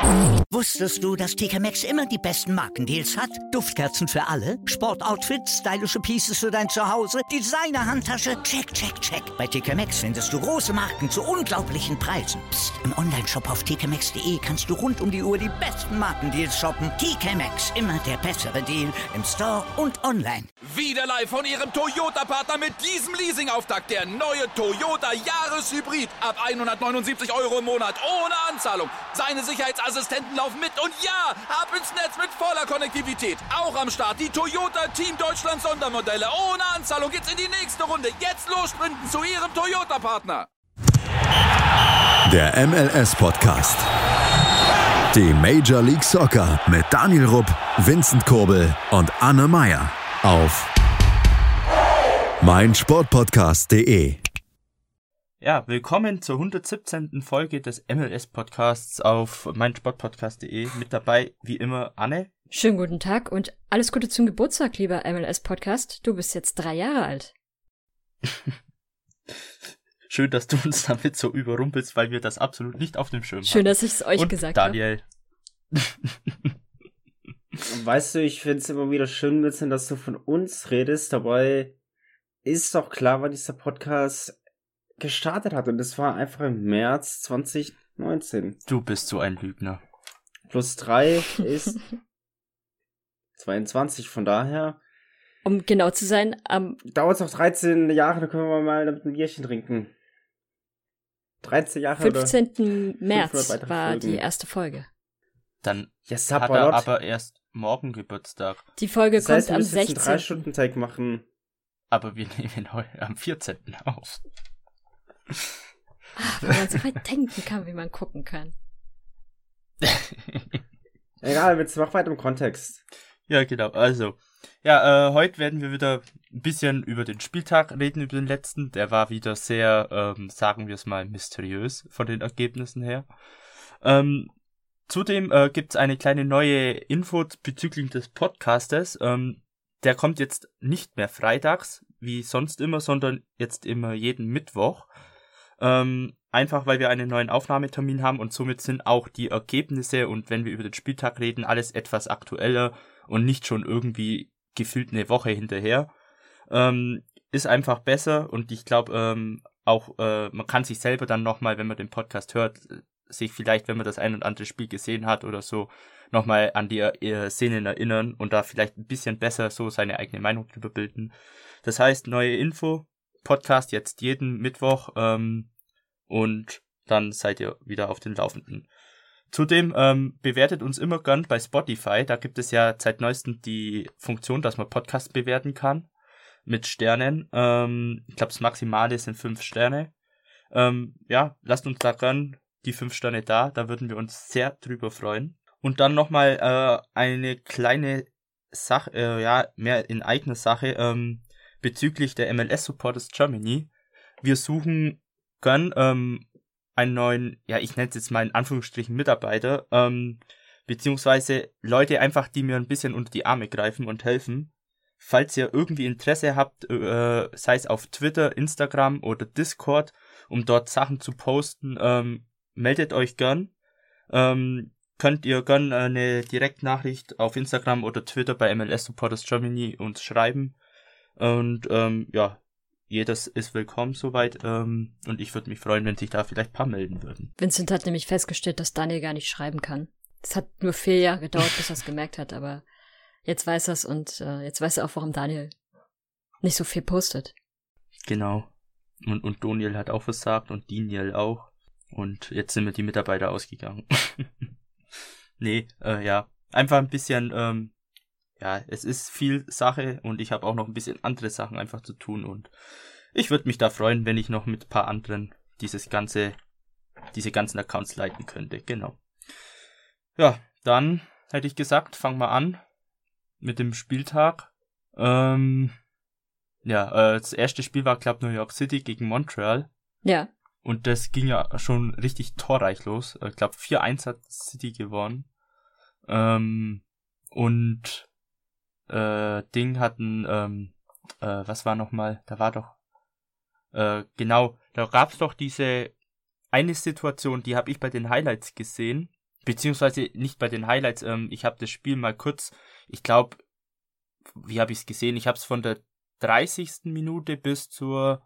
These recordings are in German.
Wusstest du, dass TK Maxx immer die besten Markendeals hat? Duftkerzen für alle, Sportoutfits, stylische Pieces für dein Zuhause, Designer-Handtasche, check, check, check. Bei TK Maxx findest du große Marken zu unglaublichen Preisen. Psst. Im Onlineshop auf tkmaxx.de kannst du rund um die Uhr die besten Markendeals shoppen. TK Maxx, immer der bessere Deal im Store und online. Wieder live von Ihrem Toyota-Partner mit diesem Leasing-Auftakt. Der neue Toyota Jahreshybrid. Ab 179 € im Monat. Ohne Anzahlung. Seine Sicherheitsassistenten laufen mit. Und ja, ab ins Netz mit voller Konnektivität. Auch am Start die Toyota Team Deutschland Sondermodelle. Ohne Anzahlung geht's in die nächste Runde. Jetzt los sprinten zu Ihrem Toyota-Partner. Der MLS-Podcast. Die Major League Soccer mit Daniel Rupp, Vincent Kurbel und Anne Meyer auf meinsportpodcast.de. Ja, willkommen zur 117. Folge des MLS-Podcasts auf meinsportpodcast.de. Mit dabei, wie immer, Anne. Schönen guten Tag und alles Gute zum Geburtstag, lieber MLS-Podcast. Du bist jetzt 3 Jahre alt. Schön, dass du uns damit so überrumpelst, weil wir das absolut nicht auf dem Schirm haben. Schön, dass ich es euch und gesagt habe. Daniel. Weißt du, ich finde es immer wieder schön, Vincent, dass du von uns redest. Dabei ist doch klar, wann dieser Podcast gestartet hat. Und das war einfach im März 2019. Du bist so ein Lügner. +3 ist 22, von daher. Um genau zu sein, Dauert es noch 13 Jahre, dann können wir mal damit ein Bierchen trinken. 13 Jahre 15. März weitere war Folgen. die erste Folge. Dann Ja, hat er aber erst morgen Geburtstag. Die Folge Das heißt, wir kommt am müssen jetzt einen 16. 3-Stunden-Take machen. Aber wir nehmen heute am 14. auf. Wenn man so weit denken kann, wie man gucken kann. Egal, jetzt mach weiter im Kontext. Ja, genau. Also, ja, heute werden wir wieder ein bisschen über den Spieltag reden, über den letzten. Der war wieder sehr, sagen wir es mal, mysteriös von den Ergebnissen her. Zudem gibt's eine kleine neue Info bezüglich des Podcastes. Der kommt jetzt nicht mehr freitags, wie sonst immer, sondern jetzt immer jeden Mittwoch. Einfach, weil wir einen neuen Aufnahmetermin haben und somit sind auch die Ergebnisse und wenn wir über den Spieltag reden, alles etwas aktueller und nicht schon irgendwie gefühlt eine Woche hinterher. Ist einfach besser und ich glaube auch, man kann sich selber dann nochmal, wenn man den Podcast hört, sich vielleicht, wenn man das ein und andere Spiel gesehen hat oder so, nochmal an die Szenen erinnern und da vielleicht ein bisschen besser so seine eigene Meinung drüber bilden. Das heißt, neue Info, Podcast jetzt jeden Mittwoch und dann seid ihr wieder auf den Laufenden. Zudem bewertet uns immer gern bei Spotify, da gibt es ja seit neuestem die Funktion, dass man Podcasts bewerten kann mit Sternen. Ich glaube, das Maximale sind 5 Sterne. Ja, lasst uns da gern die 5 Sterne da würden wir uns sehr drüber freuen. Und dann nochmal eine kleine Sache, mehr in eigener Sache, bezüglich der MLS Supporters Germany. Wir suchen gern einen neuen, ja, ich nenne es jetzt mal in Anführungsstrichen Mitarbeiter, beziehungsweise Leute einfach, die mir ein bisschen unter die Arme greifen und helfen. Falls ihr irgendwie Interesse habt, sei es auf Twitter, Instagram oder Discord, um dort Sachen zu posten, meldet euch gern. Könnt ihr gern eine Direktnachricht auf Instagram oder Twitter bei MLS Supporters Germany uns schreiben. Und ja, jedes ist willkommen soweit. Und ich würde mich freuen, wenn sich da vielleicht ein paar melden würden. Vincent hat nämlich festgestellt, dass Daniel gar nicht schreiben kann. Es hat nur 4 Jahre gedauert, bis er es gemerkt hat, aber jetzt weiß er es und jetzt weiß er auch, warum Daniel nicht so viel postet. Genau. Und Daniel hat auch versagt und Daniel auch. Und jetzt sind mir die Mitarbeiter ausgegangen. Nee, ja. Einfach ein bisschen, ja, es ist viel Sache und ich habe auch noch ein bisschen andere Sachen einfach zu tun und ich würde mich da freuen, wenn ich noch mit ein paar anderen diese ganzen Accounts leiten könnte. Genau. Ja, dann hätte ich gesagt, fangen wir an mit dem Spieltag. Ja, das erste Spiel war, glaube ich, New York City gegen Montreal. Ja. Und das ging ja schon richtig torreich los. Ich glaube, 4-1 hat City gewonnen. Und Ding hatten, was war nochmal? Da war doch, genau, da gab's doch diese eine Situation, die habe ich bei den Highlights gesehen. beziehungsweise nicht bei den Highlights, ich habe das Spiel mal kurz, ich glaube, wie habe ich es gesehen? Ich habe es von der 30. Minute bis zur,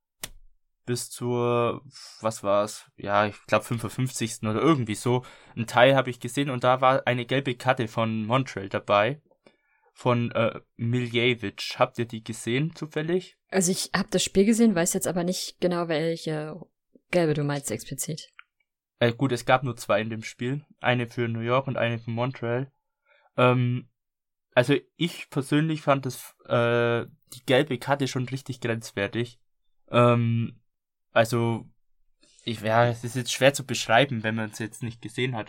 was war's? Ja, ich glaube 55. oder irgendwie so. Ein Teil habe ich gesehen und da war eine gelbe Karte von Montreal dabei. Von Miljevic. Habt ihr die gesehen zufällig? Also ich habe das Spiel gesehen, weiß jetzt aber nicht genau, welche gelbe du meinst explizit. Gut, es gab nur 2 in dem Spiel. Eine für New York und eine für Montreal. Also ich persönlich fand die gelbe Karte schon richtig grenzwertig. Also, es ist jetzt schwer zu beschreiben, wenn man es jetzt nicht gesehen hat.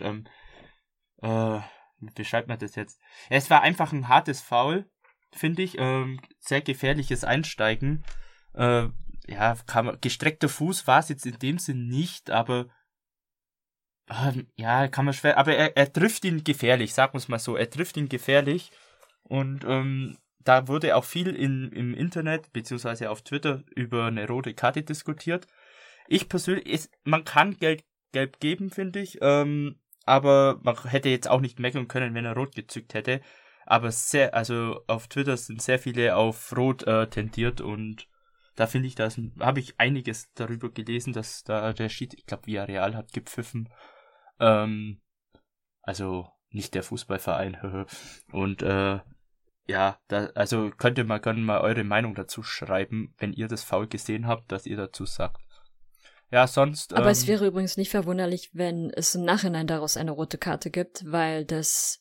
Wie beschreibt man das jetzt? Ja, es war einfach ein hartes Foul, finde ich. Sehr gefährliches Einsteigen. Gestreckter Fuß war es jetzt in dem Sinn nicht, aber kann man schwer. Aber er trifft ihn gefährlich, sagen wir es mal so. Er trifft ihn gefährlich. Und da wurde auch viel im Internet, beziehungsweise auf Twitter, über eine rote Karte diskutiert. Ich persönlich, man kann gelb geben, finde ich. Aber man hätte jetzt auch nicht meckern können, wenn er rot gezückt hätte. Aber auf Twitter sind sehr viele auf rot tendiert und da finde ich, habe ich einiges darüber gelesen, dass da der Schiedsrichter, ich glaube Villarreal hat gepfiffen. Also nicht der Fußballverein. Und könnt ihr mal gerne mal eure Meinung dazu schreiben, wenn ihr das Foul gesehen habt, dass ihr dazu sagt. Ja, sonst. Aber es wäre übrigens nicht verwunderlich, wenn es im Nachhinein daraus eine rote Karte gibt, weil das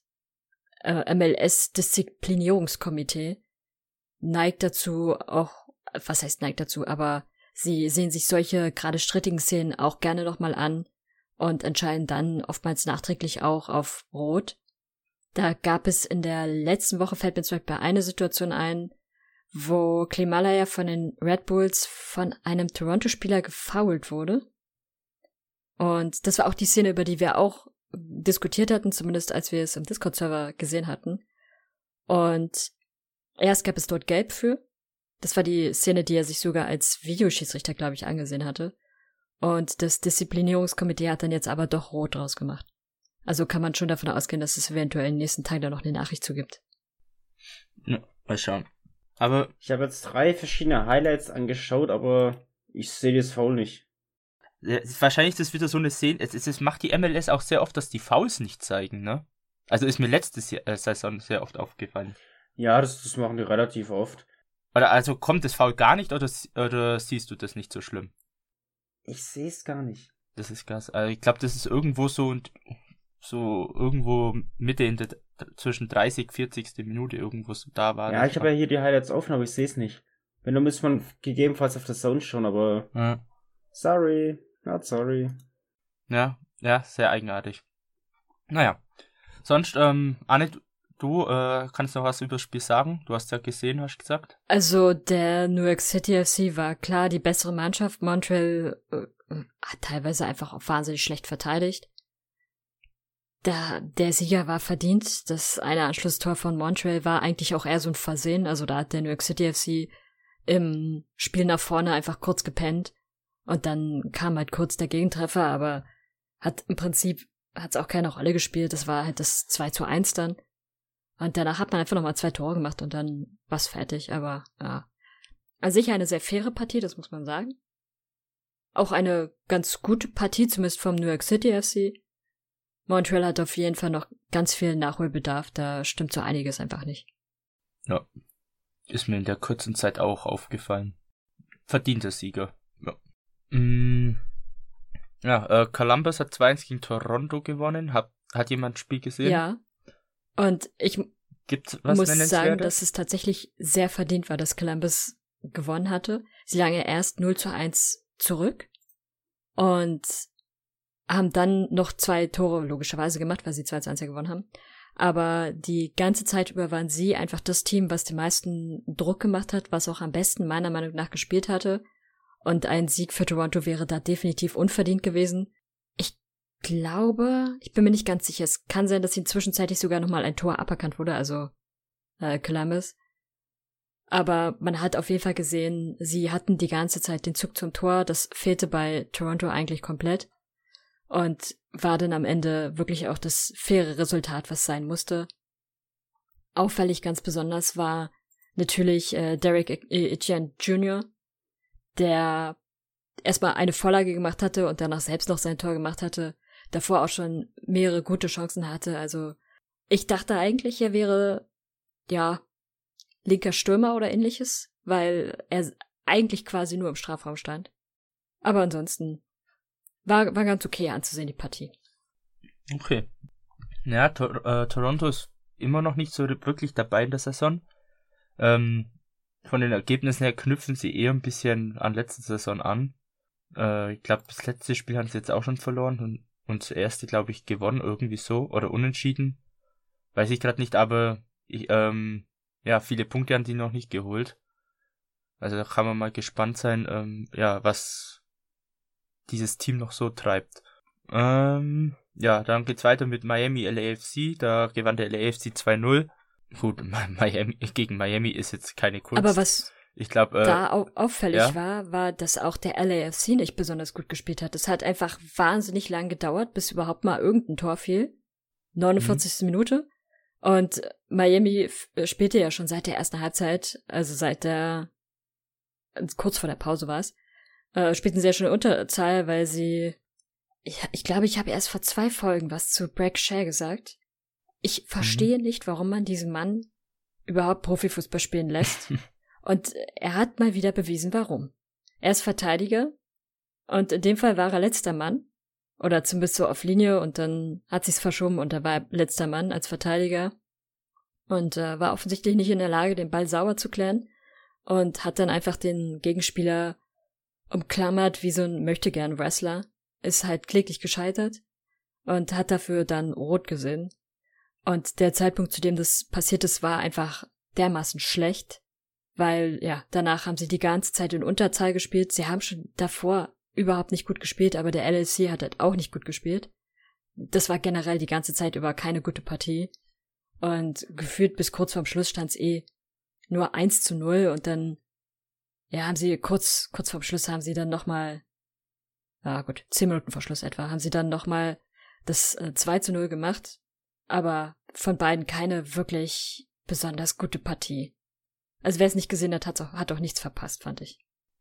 MLS-Disziplinierungskomitee neigt dazu auch, was heißt neigt dazu, aber sie sehen sich solche gerade strittigen Szenen auch gerne nochmal an und entscheiden dann oftmals nachträglich auch auf Rot. Da gab es in der letzten Woche, fällt mir zum Beispiel eine Situation ein, wo Klimala von den Red Bulls von einem Toronto-Spieler gefoult wurde. Und das war auch die Szene, über die wir auch diskutiert hatten, zumindest als wir es im Discord-Server gesehen hatten. Und erst gab es dort Gelb für. Das war die Szene, die er sich sogar als Videoschiedsrichter, glaube ich, angesehen hatte. Und das Disziplinierungskomitee hat dann jetzt aber doch Rot draus gemacht. Also kann man schon davon ausgehen, dass es eventuell im nächsten Tag da noch eine Nachricht zu gibt. Ja, mal schauen. Aber ich habe jetzt 3 verschiedene Highlights angeschaut, aber ich sehe das Foul nicht. Wahrscheinlich ist das wieder so eine Szene, es macht die MLS auch sehr oft, dass die Fouls nicht zeigen, ne? Also ist mir letztes Saison sehr oft aufgefallen. Ja, das machen die relativ oft. Oder also kommt das Foul gar nicht oder siehst du das nicht so schlimm? Ich sehe es gar nicht. Das ist krass. Also ich glaube, das ist irgendwo so irgendwo Mitte zwischen 30, 40. Minute irgendwo so da war. Ja, ich habe ja hier die Highlights offen, aber ich sehe es nicht. Wenn, dann müsste man gegebenenfalls auf der Zone schauen, aber sorry, not sorry. Ja, sehr eigenartig. Naja, sonst, Anne, du kannst noch was über das Spiel sagen? Du hast ja gesehen, hast du gesagt. Also der New York City FC war klar die bessere Mannschaft. Montreal hat teilweise einfach auch wahnsinnig schlecht verteidigt. Der Sieger war verdient. Das eine Anschlusstor von Montreal war eigentlich auch eher so ein Versehen. Also da hat der New York City FC im Spiel nach vorne einfach kurz gepennt. Und dann kam halt kurz der Gegentreffer, aber im Prinzip hat's auch keine Rolle gespielt. Das war halt das 2:1 dann. Und danach hat man einfach nochmal 2 Tore gemacht und dann war's fertig. Aber ja, an sich eine sehr faire Partie, das muss man sagen. Auch eine ganz gute Partie, zumindest vom New York City FC. Montreal hat auf jeden Fall noch ganz viel Nachholbedarf, da stimmt so einiges einfach nicht. Ja, ist mir in der kurzen Zeit auch aufgefallen. Verdienter Sieger. Ja. Columbus hat 2-1 gegen Toronto gewonnen. Hat jemand das Spiel gesehen? Ja. Und ich muss sagen, dass es tatsächlich sehr verdient war, dass Columbus gewonnen hatte. Sie lagen erst 0:1 zurück und haben dann noch 2 Tore logischerweise gemacht, weil sie 2:1 gewonnen haben. Aber die ganze Zeit über waren sie einfach das Team, was den meisten Druck gemacht hat, was auch am besten meiner Meinung nach gespielt hatte. Und ein Sieg für Toronto wäre da definitiv unverdient gewesen. Ich glaube, ich bin mir nicht ganz sicher, es kann sein, dass ihnen zwischenzeitlich sogar nochmal ein Tor aberkannt wurde, also Columbus. Aber man hat auf jeden Fall gesehen, sie hatten die ganze Zeit den Zug zum Tor, das fehlte bei Toronto eigentlich komplett. und war dann am Ende wirklich auch das faire Resultat, was sein musste. Auffällig ganz besonders war natürlich Derek Etienne Jr., der erstmal eine Vorlage gemacht hatte und danach selbst noch sein Tor gemacht hatte, davor auch schon mehrere gute Chancen hatte. Also ich dachte eigentlich, er wäre, ja, linker Stürmer oder ähnliches, weil er eigentlich quasi nur im Strafraum stand. Aber ansonsten war ganz okay anzusehen, die Partie. Okay. Ja, Toronto ist immer noch nicht so wirklich dabei in der Saison. Von den Ergebnissen her knüpfen sie eher ein bisschen an letzte Saison an. Ich glaube, das letzte Spiel haben sie jetzt auch schon verloren und das erste, glaube ich, gewonnen, irgendwie so, oder unentschieden. Weiß ich gerade nicht, aber viele Punkte haben die noch nicht geholt. Also da kann man mal gespannt sein, was dieses Team noch so treibt. Dann geht's weiter mit Miami LAFC. Da gewann der LAFC 2-0. Gut, gegen Miami ist jetzt keine Kunst. Aber was ich glaube, da auffällig war, dass auch der LAFC nicht besonders gut gespielt hat. Es hat einfach wahnsinnig lang gedauert, bis überhaupt mal irgendein Tor fiel. 49. Minute. Und Miami spielte ja schon seit der ersten Halbzeit, also kurz vor der Pause war es, spielten sie ja schon in Unterzahl, weil sie, ich glaube, ich habe erst vor 2 Folgen was zu Brek Shea gesagt. Ich verstehe nicht, warum man diesen Mann überhaupt Profifußball spielen lässt. Und er hat mal wieder bewiesen, warum. Er ist Verteidiger und in dem Fall war er letzter Mann. Oder zumindest so auf Linie und dann hat sich's verschoben und er war letzter Mann als Verteidiger. Und war offensichtlich nicht in der Lage, den Ball sauber zu klären. Und hat dann einfach den Gegenspieler umklammert wie so ein Möchtegern-Wrestler. Ist halt kläglich gescheitert und hat dafür dann rot gesehen. Und der Zeitpunkt, zu dem das passiert ist, war einfach dermaßen schlecht, weil, ja, danach haben sie die ganze Zeit in Unterzahl gespielt. Sie haben schon davor überhaupt nicht gut gespielt, aber der LLC hat halt auch nicht gut gespielt. Das war generell die ganze Zeit über keine gute Partie. Und gefühlt bis kurz vorm Schluss stand's nur 1-0 und dann, ja, haben sie kurz vorm Schluss haben sie dann nochmal, 10 Minuten vor Schluss etwa, haben sie dann nochmal das 2-0 gemacht. Aber von beiden keine wirklich besonders gute Partie. Also wer es nicht gesehen hat, hat auch nichts verpasst, fand ich.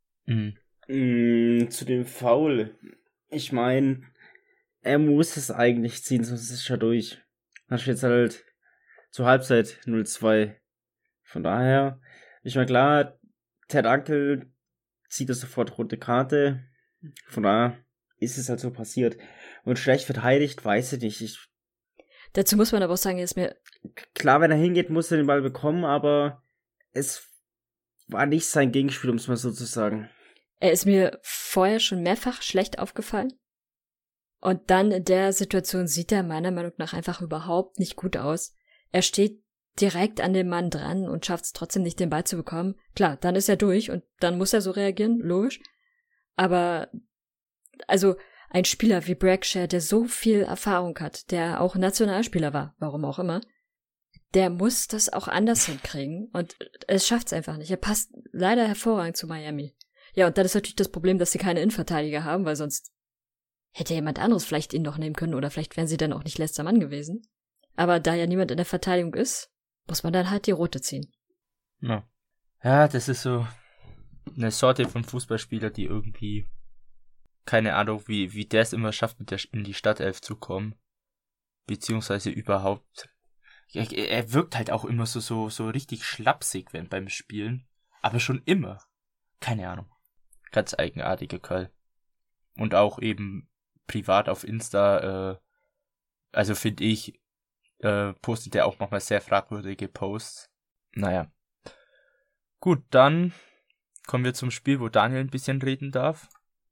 Zu dem Foul. Ich meine, er muss es eigentlich ziehen, sonst ist es ja durch. Dann steht es halt zur Halbzeit 0-2. Von daher, ich meine, klar, Ted Uncle zieht das sofort rote Karte. Von daher ist es halt so passiert. Und schlecht verteidigt, weiß ich nicht. Dazu muss man aber auch sagen, er ist mir... Klar, wenn er hingeht, muss er den Ball bekommen, aber es war nicht sein Gegenspiel, um es mal so zu sagen. Er ist mir vorher schon mehrfach schlecht aufgefallen. Und dann in der Situation sieht er meiner Meinung nach einfach überhaupt nicht gut aus. Er steht direkt an dem Mann dran und schafft es trotzdem nicht, den Ball zu bekommen. Klar, dann ist er durch und dann muss er so reagieren, logisch. Aber, also... Ein Spieler wie Brek Shea, der so viel Erfahrung hat, der auch Nationalspieler war, warum auch immer, der muss das auch anders hinkriegen und es schafft es einfach nicht. Er passt leider hervorragend zu Miami. Ja, und dann ist natürlich das Problem, dass sie keine Innenverteidiger haben, weil sonst hätte jemand anderes vielleicht ihn noch nehmen können oder vielleicht wären sie dann auch nicht letzter Mann gewesen. Aber da ja niemand in der Verteidigung ist, muss man dann halt die rote ziehen. Ja, das ist so eine Sorte von Fußballspieler, die irgendwie keine Ahnung, wie der es immer schafft, in die Startelf zu kommen. Beziehungsweise überhaupt. Er wirkt halt auch immer so richtig schlapsig beim Spielen. Aber schon immer. Keine Ahnung. Ganz eigenartiger Kerl. Und auch eben privat auf Insta, also finde ich, postet er auch manchmal sehr fragwürdige Posts. Naja. Gut, dann kommen wir zum Spiel, wo Daniel ein bisschen reden darf.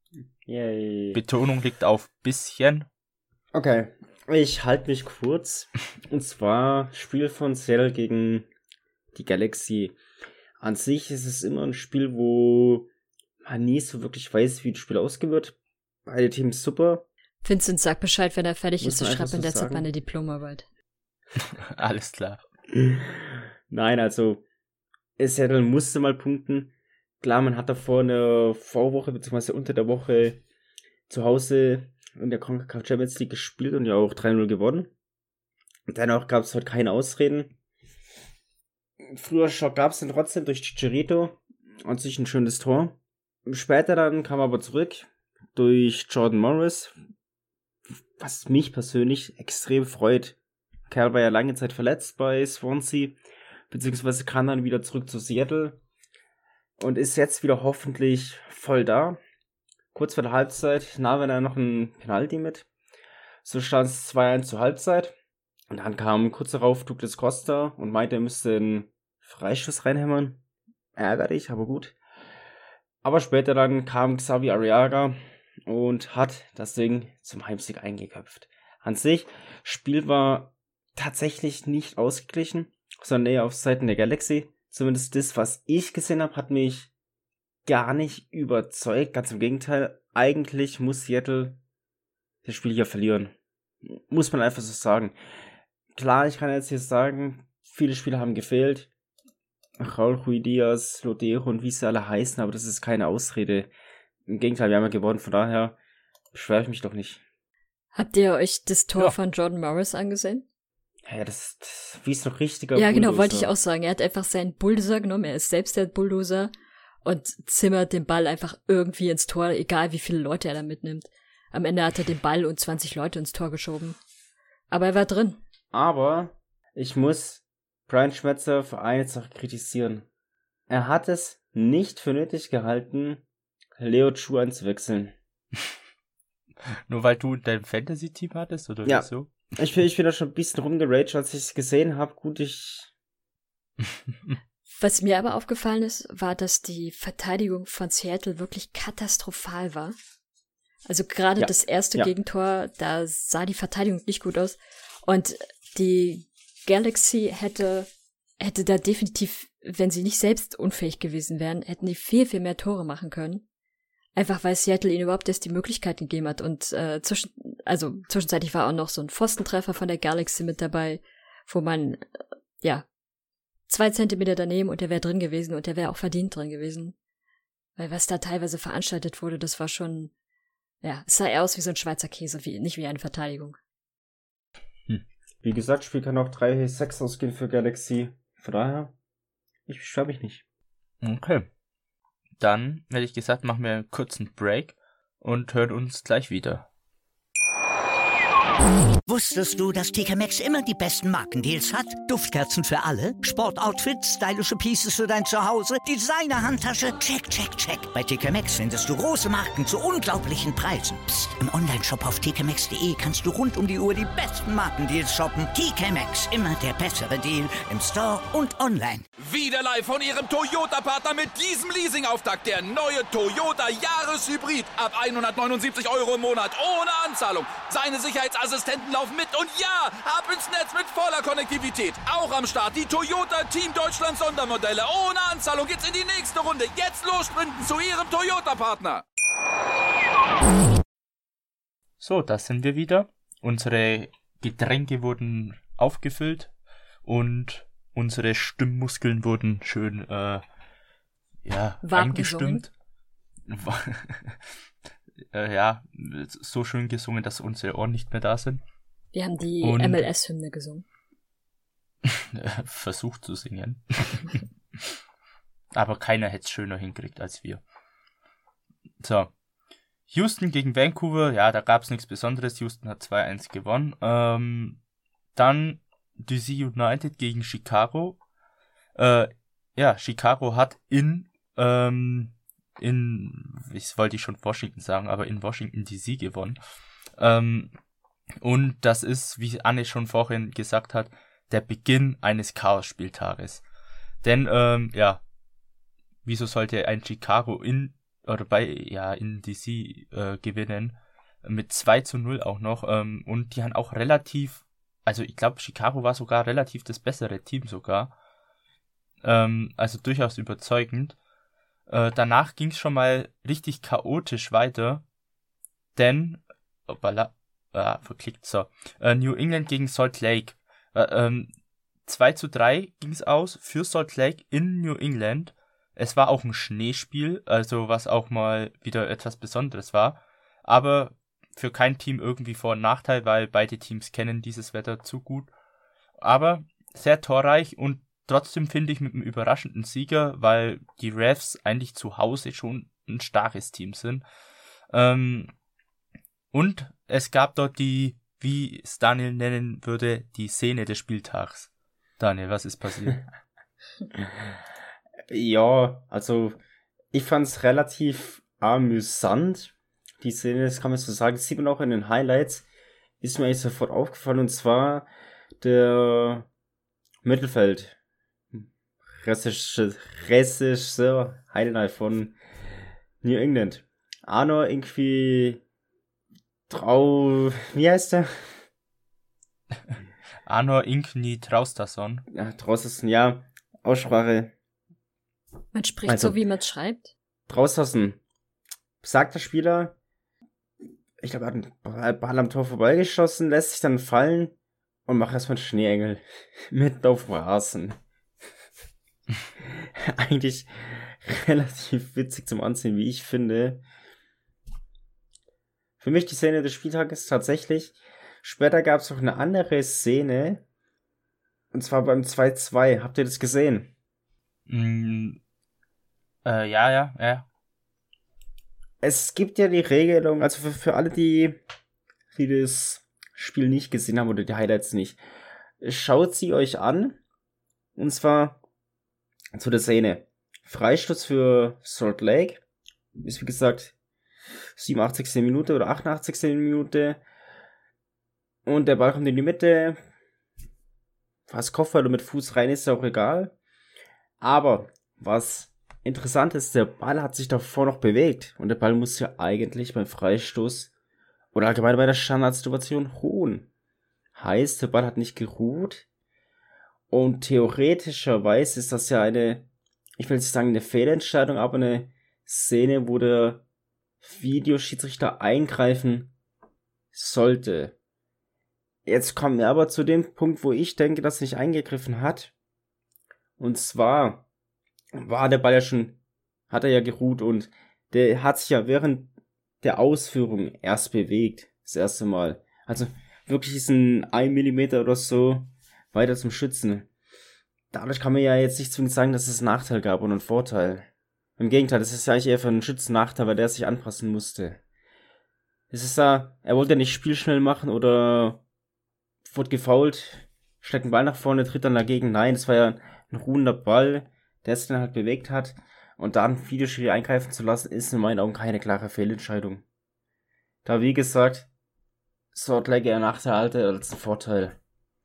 Yay. Betonung liegt auf bisschen. Okay, ich halte mich kurz. Und zwar Spiel von Seattle gegen die Galaxy. An sich ist es immer ein Spiel, wo man nie so wirklich weiß, wie das Spiel ausgehen wird. Beide Teams super. Vincent, sag Bescheid, wenn er fertig ist. Ich schreibe in der Zeit sagen. meine Diplomarbeit. Alles klar. Nein, also Seattle musste mal punkten. Klar, man hat davor eine Vorwoche bzw. unter der Woche zu Hause in der CONCACAF Champions League gespielt und ja auch 3-0 gewonnen. Dennoch gab es heute keine Ausreden. Früher gab es dann trotzdem durch Chicharito an sich ein schönes Tor. Später dann kam aber zurück durch Jordan Morris, was mich persönlich extrem freut. Kerl war ja lange Zeit verletzt bei Swansea, beziehungsweise kam dann wieder zurück zu Seattle und ist jetzt wieder hoffentlich voll da. Kurz vor der Halbzeit nahm er dann noch ein Penalty mit. So stand es 2-1 zur Halbzeit. Und dann kam kurz darauf Douglas Costa und meinte, er müsste einen Freischuss reinhämmern. Ärgerlich, aber gut. Aber später dann kam Xavi Arriaga und hat das Ding zum Heimsieg eingeköpft. An sich, Spiel war tatsächlich nicht ausgeglichen, sondern eher auf Seiten der Galaxy. Zumindest das, was ich gesehen habe, hat mich gar nicht überzeugt. Ganz im Gegenteil, eigentlich muss Seattle das Spiel hier verlieren. Muss man einfach so sagen. Klar, ich kann jetzt hier sagen, viele Spieler haben gefehlt. Raúl Ruidíaz, Lodero und wie sie alle heißen, aber das ist keine Ausrede. Im Gegenteil, wir haben ja gewonnen, von daher beschwere ich mich doch nicht. Habt ihr euch das Tor von Jordan Morris angesehen? Ja, das wie ist noch richtiger Ja, Bulldozer. genau, wollte ich auch sagen. Er hat einfach seinen Bulldozer genommen, er ist selbst der Bulldozer und zimmert den Ball einfach irgendwie ins Tor, egal wie viele Leute er da mitnimmt. Am Ende hat er den Ball und 20 Leute ins Tor geschoben. Aber er war drin. Aber ich muss Brian Schmetzer für eine Sache kritisieren. Er hat es nicht für nötig gehalten, Leo Chu einzuwechseln. Nur weil du dein Fantasy-Team hattest, oder Ja. wieso? Ich bin da schon ein bisschen rumgeraged, als ich es gesehen habe. Gut, Was mir aber aufgefallen ist, war, dass die Verteidigung von Seattle wirklich katastrophal war. Also gerade das erste Gegentor, da sah die Verteidigung nicht gut aus. Und die Galaxy hätte da definitiv, wenn sie nicht selbst unfähig gewesen wären, hätten die viel, viel mehr Tore machen können. Einfach weil Seattle ihnen überhaupt erst die Möglichkeit gegeben hat. Und zwischenzeitlich war auch noch so ein Pfostentreffer von der Galaxy mit dabei, wo man, 2 Zentimeter daneben und der wäre drin gewesen und der wäre auch verdient drin gewesen. Weil was da teilweise veranstaltet wurde, das war schon, es sah eher aus wie so ein Schweizer Käse, nicht wie eine Verteidigung. wie gesagt, Spiel kann auch 3-6 ausgehen für Galaxy. Von daher, ich beschwere mich nicht. Okay. Dann, hätte ich gesagt, machen wir einen kurzen Break und hören uns gleich wieder. Wusstest du, dass TK Maxx immer die besten Markendeals hat? Duftkerzen für alle, Sportoutfits, stylische Pieces für dein Zuhause, Designer-Handtasche, check, check, check. Bei TK Maxx findest du große Marken zu unglaublichen Preisen. Psst. Im Onlineshop auf tkmaxx.de kannst du rund um die Uhr die besten Markendeals shoppen. TK Maxx, immer der bessere Deal im Store und online. Wieder live von Ihrem Toyota-Partner mit diesem Leasing-Auftakt. Der neue Toyota Jahreshybrid. Ab 179 € im Monat. Ohne Anzahlung. Seine Sicherheitsassistenten laufen mit. Und ja, ab ins Netz mit voller Konnektivität. Auch am Start die Toyota Team Deutschland Sondermodelle. Ohne Anzahlung geht's in die nächste Runde. Jetzt los sprinten zu Ihrem Toyota-Partner. So, da sind wir wieder. Unsere Getränke wurden aufgefüllt und unsere Stimmmuskeln wurden schön angestimmt. So schön gesungen, dass unsere Ohren nicht mehr da sind. Wir haben die MLS-Hymne gesungen. Versucht zu singen. Aber keiner hätte es schöner hinkriegt als wir. So. Houston gegen Vancouver, da gab es nichts Besonderes. Houston hat 2-1 gewonnen. Dann DC United gegen Chicago. Chicago hat in wollte ich schon Washington sagen, aber in Washington DC gewonnen. Und das ist, wie Anne schon vorhin gesagt hat, der Beginn eines Chaos-Spieltages. Denn, wieso sollte ein Chicago in DC gewinnen? Mit 2-0 auch noch. Und die haben auch relativ, also ich glaube, Chicago war sogar relativ das bessere Team sogar. Also durchaus überzeugend. Danach ging es schon mal richtig chaotisch weiter. Denn, New England gegen Salt Lake. 2-3 ging es aus für Salt Lake in New England. Es war auch ein Schneespiel, also was auch mal wieder etwas Besonderes war. Aber für kein Team irgendwie Vor- und Nachteil, weil beide Teams kennen dieses Wetter zu gut. Aber sehr torreich und trotzdem finde ich mit einem überraschenden Sieger, weil die Ravs eigentlich zu Hause schon ein starkes Team sind. Und es gab dort die, wie es Daniel nennen würde, die Szene des Spieltags. Daniel, was ist passiert? Ja, also ich fand's relativ amüsant, die Szene, das kann man so sagen. Das sieht man auch in den Highlights, ist mir eigentlich sofort aufgefallen, und zwar der Mittelfeld. Regisseur Highlight von New England. Arno irgendwie wie heißt der? Arnor Inkni Traustason. Ja, Traustason, ja. Aussprache. Man spricht so, wie man es schreibt. Traustason. Besagter Spieler. Ich glaube, er hat einen Ball am Tor vorbeigeschossen, lässt sich dann fallen und macht erstmal einen Schneeengel. Mitten auf dem Rasen. Eigentlich relativ witzig zum Ansehen, wie ich finde. Für mich die Szene des Spieltages tatsächlich. Später gab es noch eine andere Szene. Und zwar beim 2-2. Habt ihr das gesehen? Ja. Es gibt ja die Regelung, also für alle, die das Spiel nicht gesehen haben oder die Highlights nicht. Schaut sie euch an. Und zwar zu der Szene. Freistoß für Salt Lake. Ist wie gesagt 87. Minute oder 88. Minute. Und der Ball kommt in die Mitte. Fast Kopfball oder mit Fuß rein, ist ja auch egal. Aber was interessant ist, der Ball hat sich davor noch bewegt. Und der Ball muss ja eigentlich beim Freistoß oder allgemein bei der Standardsituation ruhen. Heißt, der Ball hat nicht geruht. Und theoretischerweise ist das ja eine, ich will nicht sagen eine Fehlentscheidung, aber eine Szene, wo der Videoschiedsrichter eingreifen sollte. Jetzt kommen wir aber zu dem Punkt, wo ich denke, dass er nicht eingegriffen hat. Und zwar war der Ball hat er ja geruht und der hat sich ja während der Ausführung erst bewegt. Das erste Mal. Also wirklich ist ein 1 Millimeter oder so weiter zum Schützen. Dadurch kann man ja jetzt nicht zwingend sagen, dass es einen Nachteil gab und einen Vorteil. Im Gegenteil, das ist ja eigentlich eher für einen Schützen Nachteil, weil der sich anpassen musste. Es ist da, er wollte ja nicht spielschnell machen oder wurde gefoult, steckt den Ball nach vorne, tritt dann dagegen. Nein, das war ja ein ruhender Ball, der sich dann halt bewegt hat. Und da einen Videoschiri eingreifen zu lassen, ist in meinen Augen keine klare Fehlentscheidung. Da, wie gesagt, Salt Lake eher Nachteil als ein Vorteil.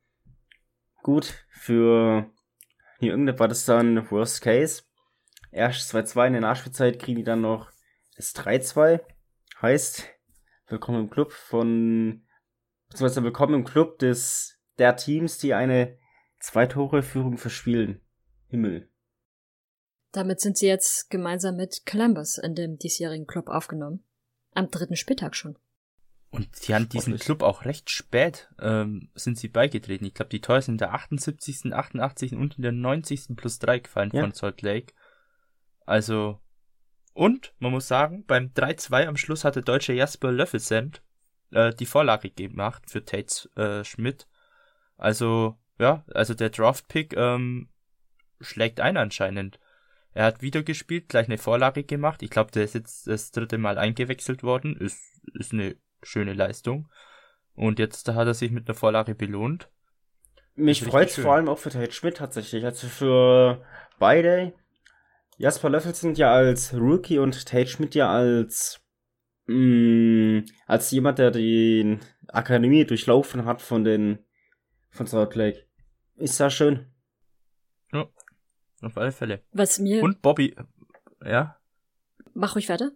Gut, für New England war das dann Worst Case. Erst 2-2 in der Nachspielzeit kriegen die dann noch das 3-2. Heißt, willkommen im Club beziehungsweise willkommen im Club der Teams, die eine 2-Tore-Führung verspielen. Himmel. Damit sind sie jetzt gemeinsam mit Columbus in dem diesjährigen Club aufgenommen. Am 3. Spieltag schon. Und sie haben diesen Club auch recht spät sind sie beigetreten. Ich glaube, die Tore sind in der 78., 88. und in der 90. plus 3 gefallen von Salt Lake. Also, und man muss sagen, beim 3-2 am Schluss hat der deutsche Jasper Löffelsend die Vorlage gemacht für Tate Schmidt. Also, ja, also der Draft-Pick schlägt ein anscheinend. Er hat wieder gespielt, gleich eine Vorlage gemacht. Ich glaube, der ist jetzt das 3. Mal eingewechselt worden. Ist eine schöne Leistung. Und jetzt hat er sich mit einer Vorlage belohnt. Mich freut's vor allem auch für Tate Schmidt tatsächlich. Also für beide. Jasper Löffelsend ja als Rookie und Tate Schmidt ja als jemand, der die Akademie durchlaufen hat von Salt Lake. Ist ja schön. Ja, auf alle Fälle. Und Bobby, ja? Mach ruhig weiter.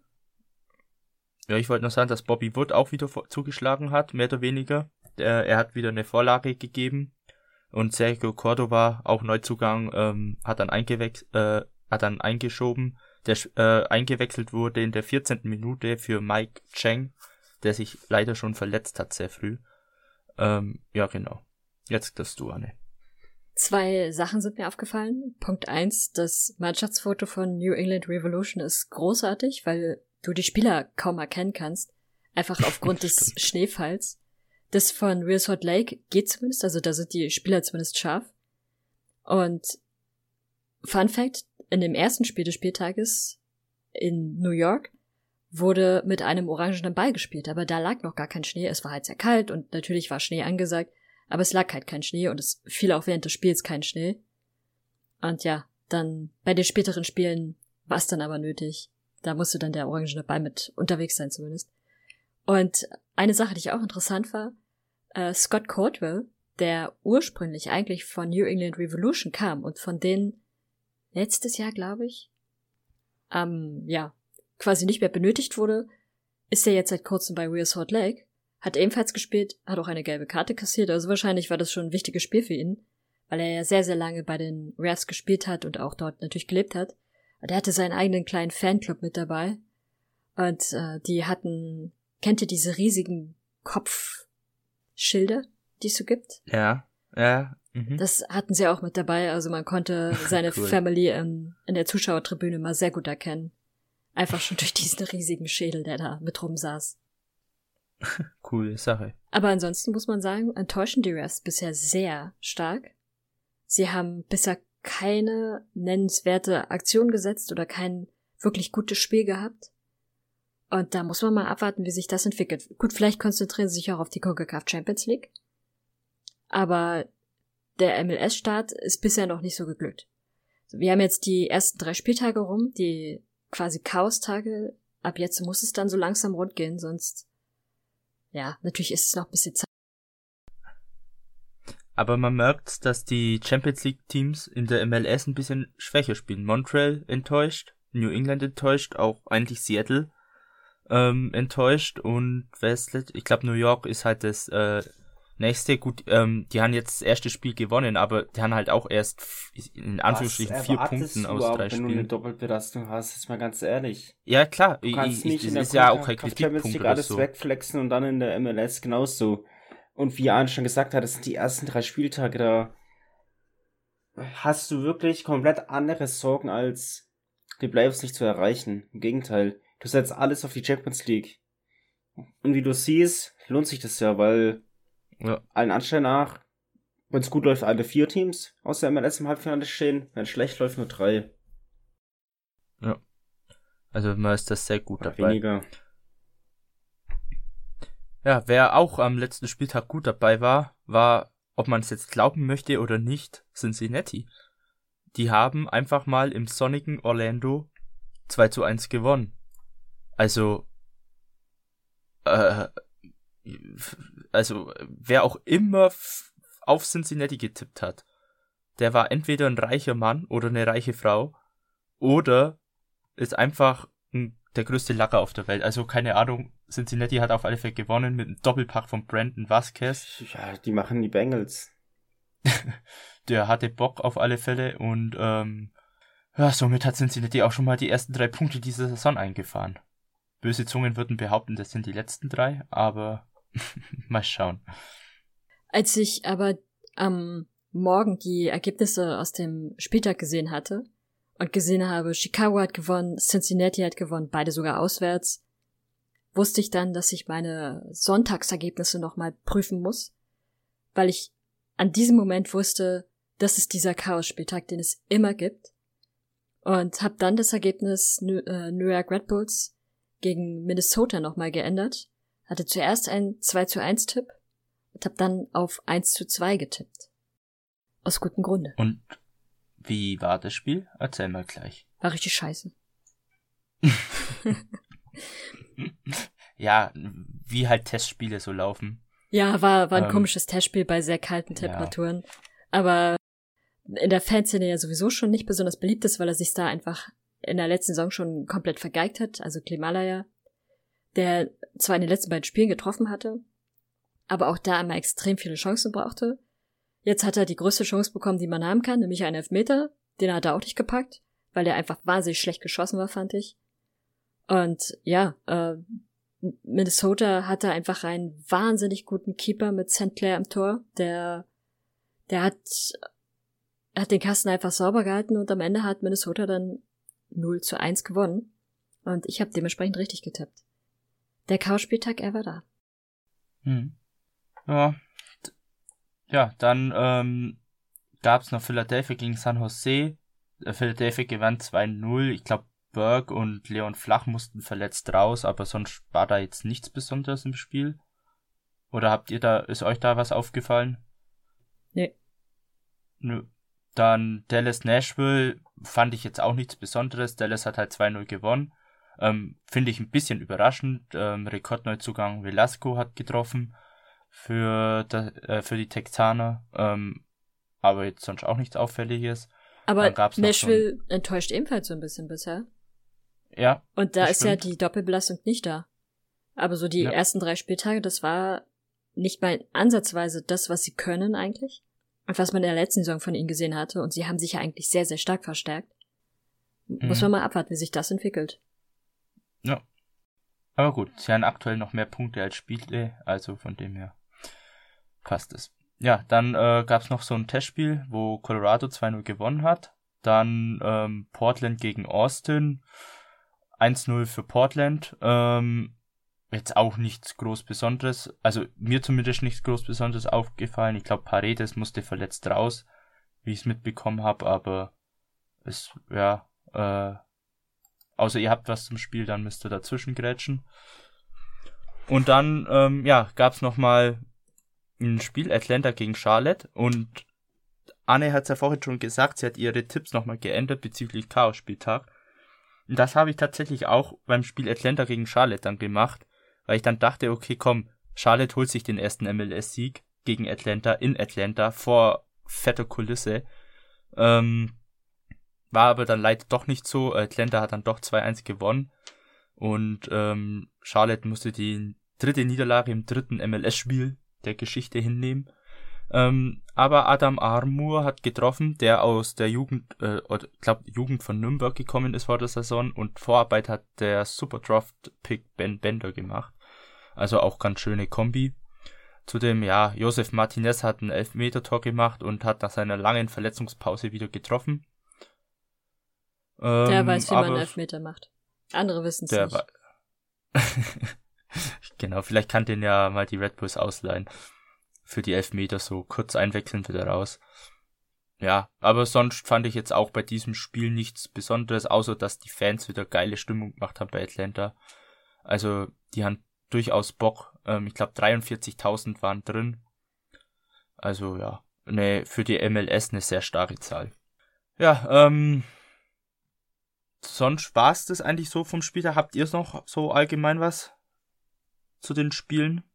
Ja, ich wollte noch sagen, dass Bobby Wood auch wieder zugeschlagen hat, mehr oder weniger. Er hat wieder eine Vorlage gegeben. Und Sergio Cordova, auch Neuzugang, hat dann eingeschoben, der eingewechselt wurde in der 14. Minute für Mike Cheng, der sich leider schon verletzt hat, sehr früh. Ja, genau. Jetzt darfst du, Anne. 2 Sachen sind mir aufgefallen. Punkt 1, das Mannschaftsfoto von New England Revolution ist großartig, weil du die Spieler kaum erkennen kannst. Einfach aufgrund des Schneefalls. Das von Real Salt Lake geht zumindest, also da sind die Spieler zumindest scharf. Und Fun Fact, in dem ersten Spiel des Spieltages in New York wurde mit einem orangenen Ball gespielt, aber da lag noch gar kein Schnee. Es war halt sehr kalt und natürlich war Schnee angesagt, aber es lag halt kein Schnee und es fiel auch während des Spiels kein Schnee. Und ja, dann bei den späteren Spielen war es dann aber nötig. Da musste dann der orangene Ball mit unterwegs sein zumindest. Und eine Sache, die auch interessant war, Scott Caldwell, der ursprünglich eigentlich von New England Revolution kam und von denen letztes Jahr, glaube ich, quasi nicht mehr benötigt wurde, ist er jetzt seit kurzem bei Real Salt Lake, hat ebenfalls gespielt, hat auch eine gelbe Karte kassiert, also wahrscheinlich war das schon ein wichtiges Spiel für ihn, weil er ja sehr, sehr lange bei den Ravs gespielt hat und auch dort natürlich gelebt hat. Und er hatte seinen eigenen kleinen Fanclub mit dabei und die hatten, kennt ihr diese riesigen Kopfschilder, die es so gibt? Ja. Mhm. Das hatten sie auch mit dabei, also man konnte seine Cool. Family in der Zuschauertribüne mal sehr gut erkennen. Einfach schon durch diesen riesigen Schädel, der da mit rumsaß. Coole Sache. Aber ansonsten muss man sagen, enttäuschen die Ravs bisher sehr stark. Sie haben bisher keine nennenswerte Aktion gesetzt oder kein wirklich gutes Spiel gehabt. Und da muss man mal abwarten, wie sich das entwickelt. Gut, vielleicht konzentrieren sie sich auch auf die CONCACAF Champions League. Aber der MLS-Start ist bisher noch nicht so geglückt. Wir haben jetzt die ersten 3 Spieltage rum, die quasi Chaos-Tage. Ab jetzt muss es dann so langsam rund gehen, sonst, ja, natürlich ist es noch ein bisschen Zeit. Aber man merkt, dass die Champions League Teams in der MLS ein bisschen schwächer spielen. Montreal enttäuscht, New England enttäuscht, auch eigentlich Seattle enttäuscht und ich glaube New York ist halt das nächste. Gut, die haben jetzt das erste Spiel gewonnen, aber die haben halt auch erst in Anführungsstrichen 4 Punkten aus 3 wenn Spielen. du eine Doppelbelastung hast, ist mal ganz ehrlich. Ja klar, Du kannst nicht in das der ist ja auch kein CONCACAF Champions Kritikpunkt League oder alles so. wegflexen und dann in der MLS genauso. Und wie Arne schon gesagt hat, das sind die ersten 3 Spieltage, da hast du wirklich komplett andere Sorgen, als die Playoffs nicht zu erreichen. Im Gegenteil, du setzt alles auf die Champions League. Und wie du siehst, lohnt sich das ja, weil Ja. allen Anschein nach, wenn es gut läuft, alle 4 Teams aus der MLS im Halbfinale stehen, wenn es schlecht läuft, nur 3. Also man ist das sehr gut Oder dabei. weniger. Ja, wer auch am letzten Spieltag gut dabei war, ob man es jetzt glauben möchte oder nicht, Cincinnati. Die haben einfach mal im sonnigen Orlando 2:1 gewonnen. Also, wer auch immer auf Cincinnati getippt hat, der war entweder ein reicher Mann oder eine reiche Frau oder ist einfach der größte Lacker auf der Welt. Also keine Ahnung, Cincinnati hat auf alle Fälle gewonnen mit einem Doppelpack von Brandon Vasquez. Ja, die machen die Bengals. Der hatte Bock auf alle Fälle und somit hat Cincinnati auch schon mal die ersten 3 Punkte dieser Saison eingefahren. Böse Zungen würden behaupten, das sind die letzten 3, aber mal schauen. Als ich aber am Morgen die Ergebnisse aus dem Spieltag gesehen hatte und gesehen habe, Chicago hat gewonnen, Cincinnati hat gewonnen, beide sogar auswärts, wusste ich dann, dass ich meine Sonntagsergebnisse nochmal prüfen muss, weil ich an diesem Moment wusste, das ist dieser Chaos-Spieltag, den es immer gibt, und habe dann das Ergebnis New York Red Bulls gegen Minnesota nochmal geändert, hatte zuerst einen 2:1-Tipp und habe dann auf 1:2 getippt. Aus gutem Grunde. Und wie war das Spiel? Erzähl mal gleich. War richtig scheiße. Ja, wie halt Testspiele so laufen. Ja, war ein komisches Testspiel bei sehr kalten Temperaturen. Ja. Aber in der Fanszene ja sowieso schon nicht besonders beliebt ist, weil er sich da einfach in der letzten Saison schon komplett vergeigt hat. Also Klimalaya, der zwar in den letzten beiden Spielen getroffen hatte, aber auch da immer extrem viele Chancen brauchte. Jetzt hat er die größte Chance bekommen, die man haben kann, nämlich einen Elfmeter. Den hat er auch nicht gepackt, weil der einfach wahnsinnig schlecht geschossen war, fand ich. Und ja, Minnesota hatte einfach einen wahnsinnig guten Keeper mit St. Clair am Tor. Der hat den Kasten einfach sauber gehalten und am Ende hat Minnesota dann 0:1 gewonnen. Und ich habe dementsprechend richtig getippt. Der Chaos-Spieltag, er war da. Ja, dann gab's noch Philadelphia gegen San Jose. Philadelphia gewann 2-0. Ich glaube, Berg und Leon Flach mussten verletzt raus, aber sonst war da jetzt nichts Besonderes im Spiel. Oder ist euch da was aufgefallen? Nee. Nö. Dann Dallas Nashville fand ich jetzt auch nichts Besonderes. Dallas hat halt 2-0 gewonnen. Finde ich ein bisschen überraschend. Rekordneuzugang Velasco hat getroffen für die Texaner. Aber jetzt sonst auch nichts Auffälliges. Aber Nashville enttäuscht ebenfalls so ein bisschen bisher. Ja. Und da ist ja die Doppelbelastung nicht da. Aber so die ersten 3 Spieltage, das war nicht mal ansatzweise das, was sie können eigentlich. Und was man in der letzten Saison von ihnen gesehen hatte. Und sie haben sich ja eigentlich sehr, sehr stark verstärkt. Muss man mal abwarten, wie sich das entwickelt. Ja. Aber gut, sie haben aktuell noch mehr Punkte als Spiele, also von dem her passt es. Ja, dann gab's noch so ein Testspiel, wo Colorado 2-0 gewonnen hat. Dann Portland gegen Austin. 1-0 für Portland. Jetzt auch nichts groß Besonderes. Also mir zumindest nichts groß Besonderes aufgefallen. Ich glaube, Paredes musste verletzt raus, wie ich es mitbekommen habe. Aber außer ihr habt was zum Spiel, dann müsst ihr dazwischen grätschen. Und dann gab's nochmal ein Spiel, Atlanta gegen Charlotte, und Anne hat es ja vorhin schon gesagt, sie hat ihre Tipps nochmal geändert bezüglich Chaos-Spieltag. Und das habe ich tatsächlich auch beim Spiel Atlanta gegen Charlotte dann gemacht, weil ich dann dachte, okay, komm, Charlotte holt sich den ersten MLS-Sieg gegen Atlanta in Atlanta vor fetter Kulisse. War aber dann leider doch nicht so. Atlanta hat dann doch 2-1 gewonnen und Charlotte musste die 3. Niederlage im 3. MLS-Spiel der Geschichte hinnehmen. Aber Adam Armour hat getroffen, der aus der Jugend von Nürnberg gekommen ist vor der Saison, und Vorarbeit hat der Superdraft-Pick Ben Bender gemacht. Also auch ganz schöne Kombi. Zudem, Josef Martinez hat ein Elfmeter-Tor gemacht und hat nach seiner langen Verletzungspause wieder getroffen. Der weiß, wie man Elfmeter macht. Andere wissen es nicht. Genau, vielleicht kann den ja mal die Red Bulls ausleihen. Für die Elfmeter so kurz einwechseln, wieder raus. Ja, aber sonst fand ich jetzt auch bei diesem Spiel nichts Besonderes, außer dass die Fans wieder geile Stimmung gemacht haben bei Atlanta. Also, die haben durchaus Bock. Ich glaube, 43.000 waren drin. Also, ja, für die MLS eine sehr starke Zahl. Ja, sonst war es das eigentlich so vom Spiel. Da habt ihr noch so allgemein was zu den Spielen?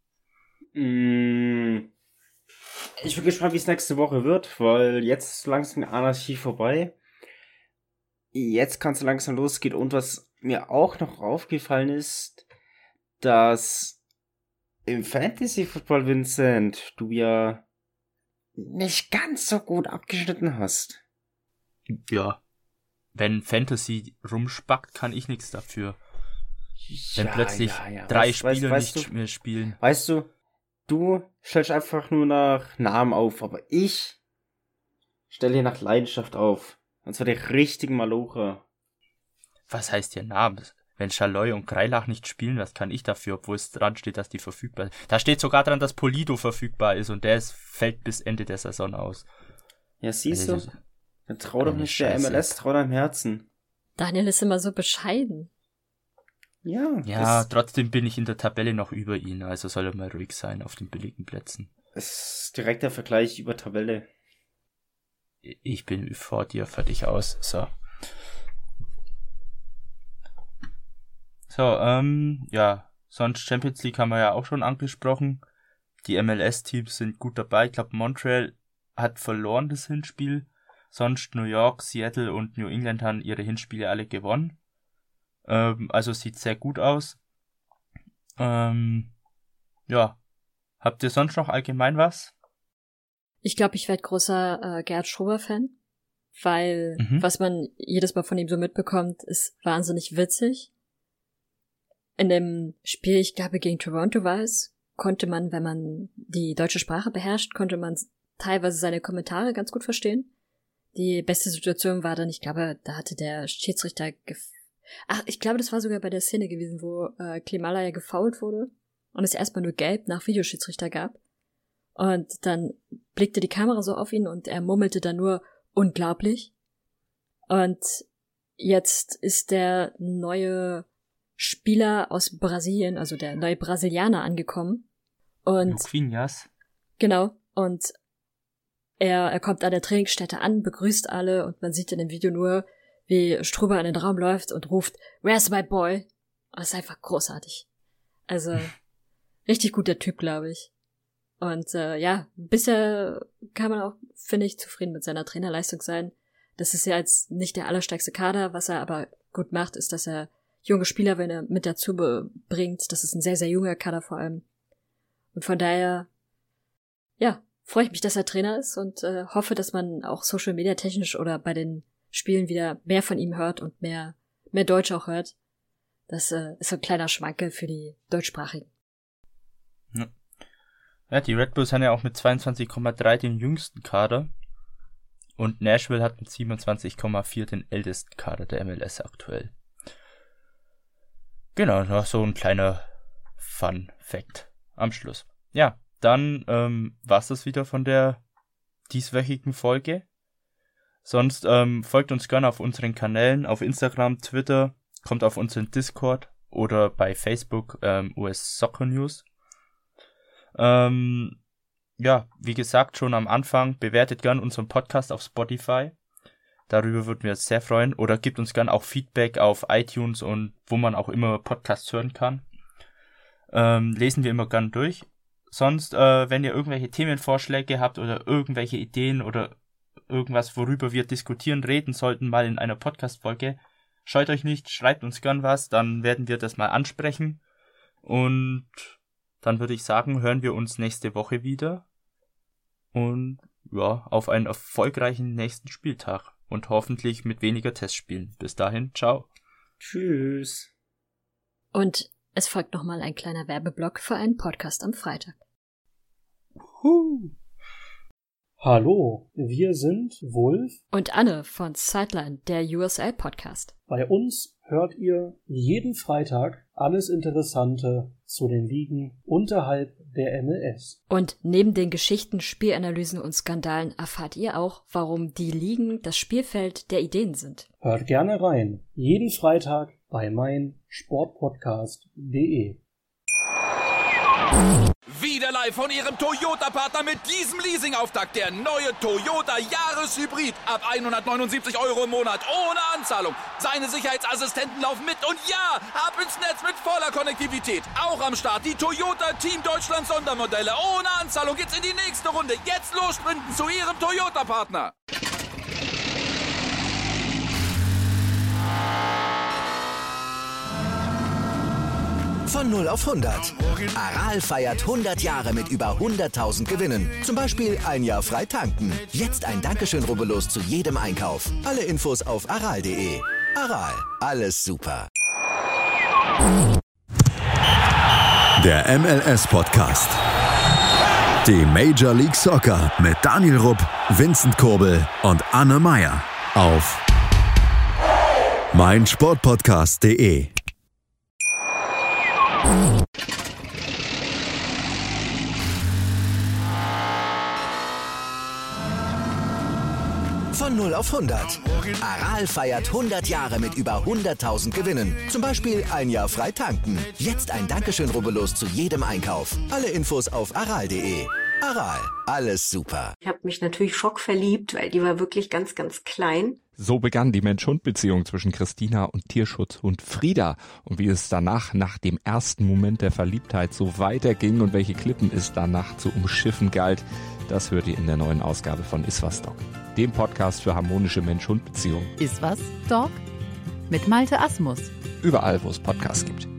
Ich bin gespannt, wie es nächste Woche wird, weil jetzt ist langsam Anarchie vorbei. Jetzt kann es langsam losgehen. Und was mir auch noch aufgefallen ist, dass im Fantasy-Football, Vincent, du ja nicht ganz so gut abgeschnitten hast. Ja, wenn Fantasy rumspackt, kann ich nichts dafür. Wenn plötzlich 3 Spieler nicht mehr spielen. Weißt du stellst einfach nur nach Namen auf, aber ich stelle hier nach Leidenschaft auf. Und zwar der richtigen Malocher. Was heißt hier Namen? Wenn Schalloy und Greilach nicht spielen, was kann ich dafür, obwohl es dran steht, dass die verfügbar sind? Da steht sogar dran, dass Polido verfügbar ist, und der fällt bis Ende der Saison aus. Ja, siehst du? Dann trau doch nicht der MLS, trau deinem Herzen. Daniel ist immer so bescheiden. Ja, trotzdem bin ich in der Tabelle noch über ihn, also soll er mal ruhig sein auf den billigen Plätzen. Es ist direkter Vergleich über Tabelle. Ich bin vor dir, fertig aus. So, sonst Champions League haben wir ja auch schon angesprochen. Die MLS-Teams sind gut dabei. Ich glaube, Montreal hat verloren das Hinspiel. Sonst New York, Seattle und New England haben ihre Hinspiele alle gewonnen. Also sieht sehr gut aus. Habt ihr sonst noch allgemein was? Ich glaube, ich werde großer Gerhard Struber-Fan, weil was man jedes Mal von ihm so mitbekommt, ist wahnsinnig witzig. In dem Spiel, ich glaube, gegen Toronto war es, konnte man, wenn man die deutsche Sprache beherrscht, konnte man teilweise seine Kommentare ganz gut verstehen. Die beste Situation war dann, ich glaube, da hatte der Schiedsrichter Ach, ich glaube, das war sogar bei der Szene gewesen, wo Klimala ja gefoult wurde und es erstmal nur gelb nach Videoschiedsrichter gab. Und dann blickte die Kamera so auf ihn und er murmelte dann nur unglaublich. Und jetzt ist der neue Spieler aus Brasilien, also der neue Brasilianer angekommen. Und Luquinhas. Genau. Und er kommt an der Trainingsstätte an, begrüßt alle und man sieht in dem Video nur, wie Struber in den Raum läuft und ruft, "Where's my boy?" Das ist einfach großartig. Also, richtig guter Typ, glaube ich. Und bisher kann man auch, finde ich, zufrieden mit seiner Trainerleistung sein. Das ist ja jetzt nicht der allerstärkste Kader, was er aber gut macht, ist, dass er junge Spieler, wenn er mit dazu bringt. Das ist ein sehr, sehr junger Kader vor allem. Und von daher, freue ich mich, dass er Trainer ist und hoffe, dass man auch Social Media technisch oder bei den Spielen wieder mehr von ihm hört und mehr Deutsch auch hört. Das ist so ein kleiner Schmankerl für die Deutschsprachigen. Ja, die Red Bulls haben ja auch mit 22,3 den jüngsten Kader und Nashville hat mit 27,4 den ältesten Kader der MLS aktuell. Genau, noch so ein kleiner Fun-Fact am Schluss. Ja, dann war's das wieder von der dieswöchigen Folge. Sonst folgt uns gerne auf unseren Kanälen, auf Instagram, Twitter, kommt auf unseren Discord oder bei Facebook US Soccer News. Wie gesagt, schon am Anfang, bewertet gern unseren Podcast auf Spotify. Darüber würden wir uns sehr freuen. Oder gebt uns gern auch Feedback auf iTunes und wo man auch immer Podcasts hören kann. Lesen wir immer gern durch. Sonst, wenn ihr irgendwelche Themenvorschläge habt oder irgendwelche Ideen oder irgendwas, worüber wir diskutieren, reden sollten, mal in einer Podcast-Folge, scheut euch nicht, schreibt uns gern was, dann werden wir das mal ansprechen. Und dann würde ich sagen, hören wir uns nächste Woche wieder. Und auf einen erfolgreichen nächsten Spieltag. Und hoffentlich mit weniger Testspielen. Bis dahin, ciao. Tschüss. Und es folgt nochmal ein kleiner Werbeblock für einen Podcast am Freitag. Hallo, wir sind Wolf und Anne von Sideline, der USL Podcast. Bei uns hört ihr jeden Freitag alles Interessante zu den Ligen unterhalb der MLS. Und neben den Geschichten, Spielanalysen und Skandalen erfahrt ihr auch, warum die Ligen das Spielfeld der Ideen sind. Hört gerne rein, jeden Freitag bei meinsportpodcast.de. Wieder live von Ihrem Toyota-Partner mit diesem Leasing-Auftakt. Der neue Toyota Jahreshybrid. Ab 179 € im Monat. Ohne Anzahlung. Seine Sicherheitsassistenten laufen mit. Und ja, ab ins Netz mit voller Konnektivität. Auch am Start die Toyota Team Deutschland Sondermodelle. Ohne Anzahlung geht's in die nächste Runde. Jetzt los sprinten zu Ihrem Toyota-Partner. Von 0 auf 100. Aral feiert 100 Jahre mit über 100.000 Gewinnen. Zum Beispiel ein Jahr frei tanken. Jetzt ein Dankeschön, rubbellos zu jedem Einkauf. Alle Infos auf aral.de. Aral, alles super. Der MLS-Podcast. Die Major League Soccer mit Daniel Rupp, Vincent Kurbel und Anne Meyer auf meinsportpodcast.de. Von 0 auf 100. Aral feiert 100 Jahre mit über 100.000 Gewinnen. Zum Beispiel ein Jahr frei tanken. Jetzt ein Dankeschön, rubbellos zu jedem Einkauf. Alle Infos auf aral.de. Aral, alles super. Ich habe mich natürlich schockverliebt, weil die war wirklich ganz, ganz klein. So begann die Mensch-Hund-Beziehung zwischen Christina und Tierschutzhund Frieda. Und wie es danach, nach dem ersten Moment der Verliebtheit, so weiterging und welche Klippen es danach zu umschiffen galt, das hört ihr in der neuen Ausgabe von Iswas Dog, dem Podcast für harmonische Mensch-Hund-Beziehungen. Iswas Dog? Mit Malte Asmus. Überall, wo es Podcasts gibt.